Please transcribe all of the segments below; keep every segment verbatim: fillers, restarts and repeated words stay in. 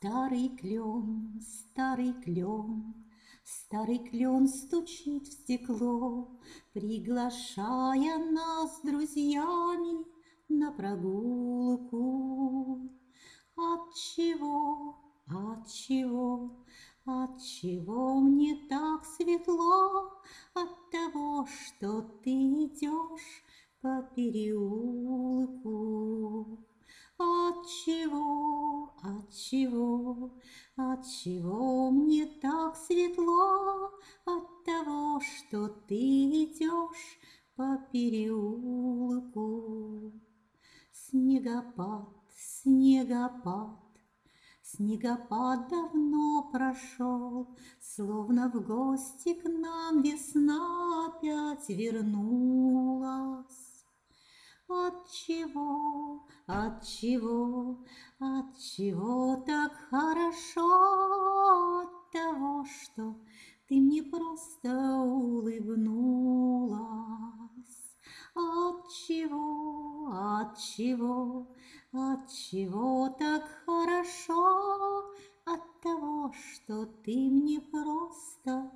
Старый клен, старый клен, старый клен стучит в стекло, приглашая нас с друзьями на прогулку. Отчего, отчего, отчего мне так светло? От того, что ты идешь по переулку. Отчего, отчего, отчего мне так светло? От того, что ты идешь по переулку. Снегопад, снегопад, снегопад давно прошел, словно в гости к нам весна опять вернулась. Отчего, отчего, отчего так хорошо? От того, что ты мне просто улыбнулась. Отчего, отчего, отчего так хорошо? От того, что ты мне просто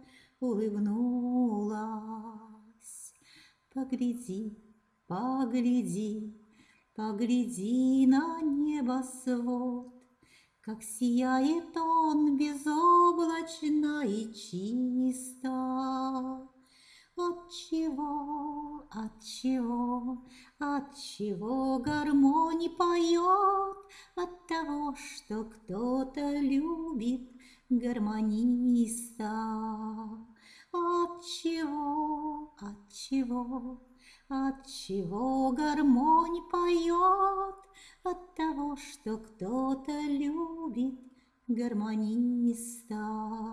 улыбнулась. Погляди, погляди, погляди на небосвод, как сияет он безоблачно и чисто. Отчего, отчего, отчего гармония поет? От того, что кто-то любит гармониста. Отчего, отчего, отчего гармония поет? От того, что кто-то любит гармониста.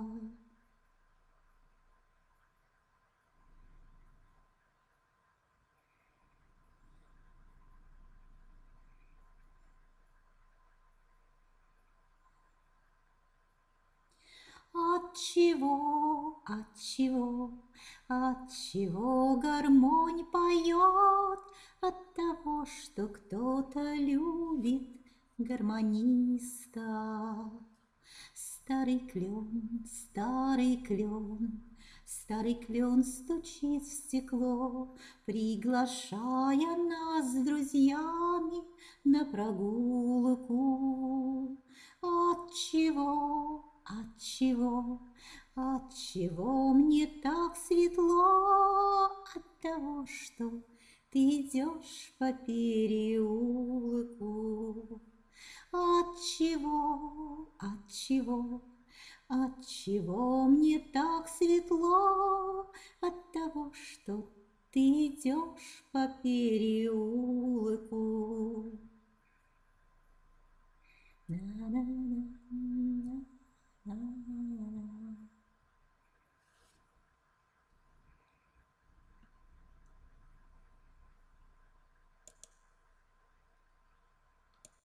Отчего, отчего, отчего гармонь поет? От того, что кто-то любит гармониста. Старый клен, старый клен, старый клен стучит в стекло, приглашая нас с друзьями на прогулку. Отчего, отчего, отчего мне так светло? От того, что ты идешь по переулку. Отчего, отчего, отчего мне так светло? От того, что ты идешь по переулку. На-на-на.